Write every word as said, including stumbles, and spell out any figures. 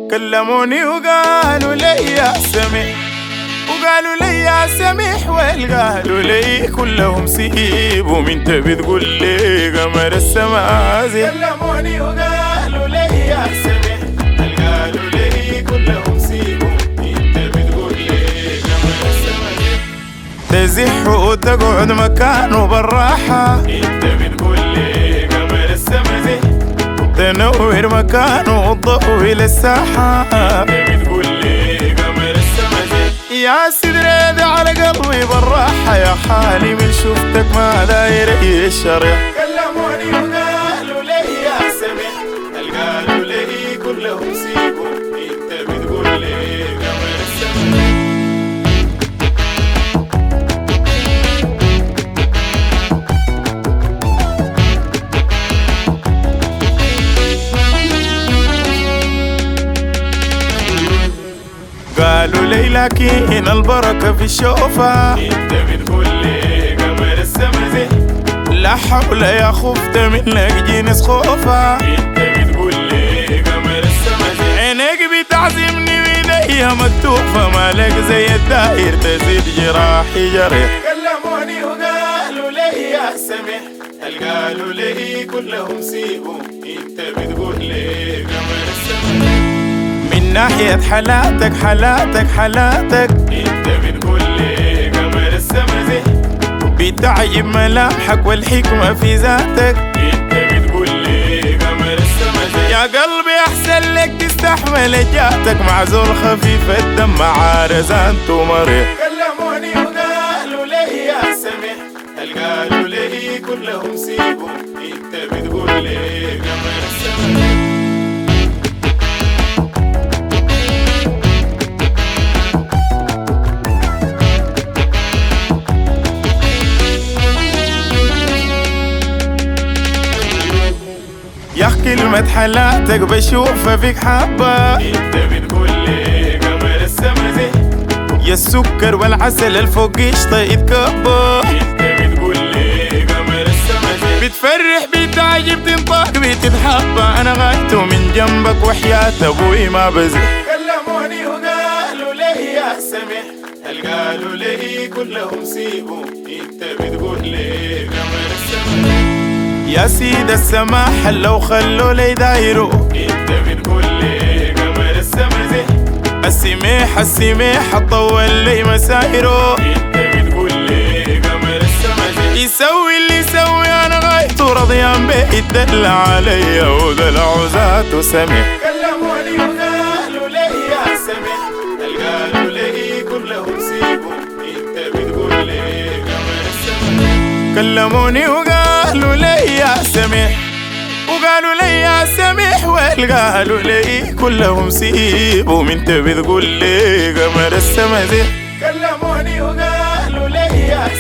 كلموني وقالوا لي يا سميح، وقالوا لي يا سميح ويل، قالوا لي كلهم سيبوا من انت بتقول لي قمر السمازي. كلموني وقالوا لي يا سميح، قالوا لي كلهم سيبوا انت بتقول لي قمر السمازي. تزح وتقعد مكانه بالراحة انت بتقول لي قمر السمازي، تنور مكانه وتضوي للساحة انت بتقول لي قمر السمازي. يا سدري ده على قلبي بالراحة، يا حالي من شفتك ما داير الشريح. كلموني وقالوا لي يا سميح، قالوا لي كلهم سيبوا انت بتقول لي قمر السمازي. قالوا لي لكن البركة في الشوفة انت بتقول لي قمر السمازي. لا حول يا خفت منك جنس خوفة انت بتقول لي قمر السمازي. عينيك بتعزمني وايديا مكتوفة، مالك زي الداير تزيد جراحي جريح. كلموني وقالوا لي يا سميح، قالوا لي كلهم سيبوا انت بتقول لي قمر السمازي. من ناحية حالاتك حالاتك حالاتك انت بتقول لي قمر السمازي. بتعجب ملامحك والحكمة في ذاتك انت بتقول لي قمر السمازي. يا قلبي احسن لك تستحمل جاتك، مع زول خفيف الدم مع رزانته ومريح. كلموني وقالوا لي يا سميح، قالوا لي كلهم سيبوا انت بتقول لي قمر السمازي. يا كلمة حالاتك بشوفها فيك حبة انت بتقول لي قمر السمازي. يا السكر والعسل الفوق قشطة يتكبر انت بتقول لي قمر السمازي. بتفرح بتعجب تنطق بتتحبى، انا غايته من جنبك وحياة ابوي ما بزي. كلموني وقالوا لي يا سميح، قالوا لي كلهم سيبوا انت بتقول لي قمر السمازي. يا سيد السماح لو خلوا لي دايرو انت بتقول لي قمر السمازي. السميح السميح طول لي مسايرو انت بتقول لي قمر السمازي. يسوي اللي يسوي انا غايته رضيان بيه، يدلع عليا ودلع ذاته سميح. كلموني وقالوا لي يا سميح، قالوا لي كلهم سيبوا انت بتقول لي قمر السمازي. كلموني وقالوا لي يا سميح، وقالوا لي يا سميح ويل، قالوا لي كلهم سيبوا من انت بتقول لي قمر السمازي. كلموني وقالوا لي يا